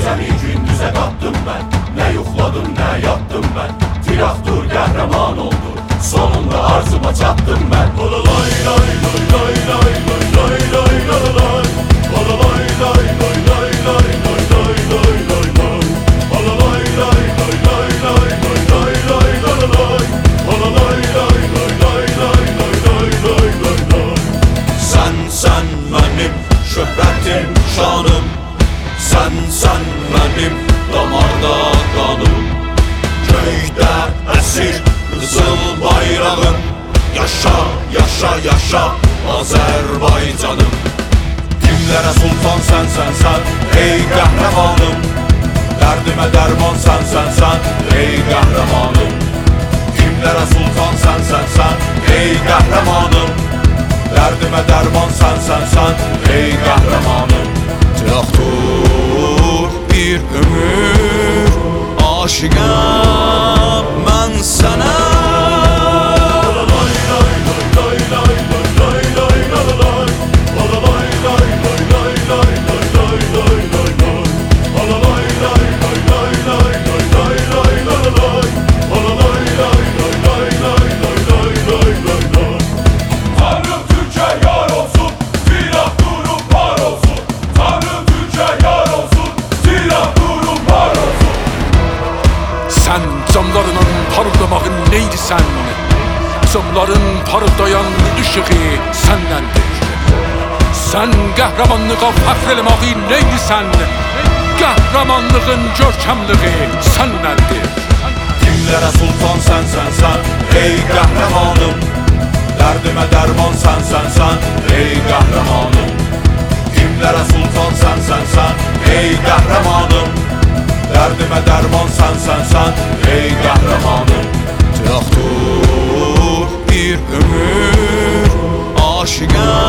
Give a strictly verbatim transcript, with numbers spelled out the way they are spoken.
Gecəni gündüzə qatdım mən, nə yuxladım, nə yattım mən. Tiraktur qəhrəman oldu, sonunda arzuma çatdım mən. Olalay lay lay lay lay lay lay lay lay lay. Olalay lay lay lay lay lay lay lay lay lay. Olalay lay lay lay lay lay lay lay lay lay. Olalay lay lay lay lay lay lay lay lay lay. Sən, sən mənim şöhrətim, şanım. Sən, sən mənim damarda qanım. Göydə əsir qızıl bayrağım. Yaşa, yaşa, yaşa Azərbaycanım. Kimlərə sultan sən, sən, sən, ey qəhrəmanım. Dərdimə dərman sən, sən, sən, ey qəhrəmanım. Kimlərə sultan sən, sən, sən, ey qəhrəmanım. Dərdimə dərman sən, sən, sən, ey qəhrəmanım. Tiraktur bir ömür aşiqəm mən sənə. Sən camlarının parıldamağın neydi sən? Camların parıldayan ışığı səndəndir. Sən qəhrəmanlığa fəxr eləməyi neydi sən? Qəhrəmanlığın görkəmliği səndəndir. Kimlərə sultan sən, sən, sən, ey qəhrəmanım. Dərdimə dərman sən, sən, sən, ey qəhrəmanım. Kimlərə sultan sən, sən, sən, ey qəhrəmanım. Dərdimə dərman sən, sən, sən, ey qəhrəmanım. Tiraktur bir ömür aşiqəm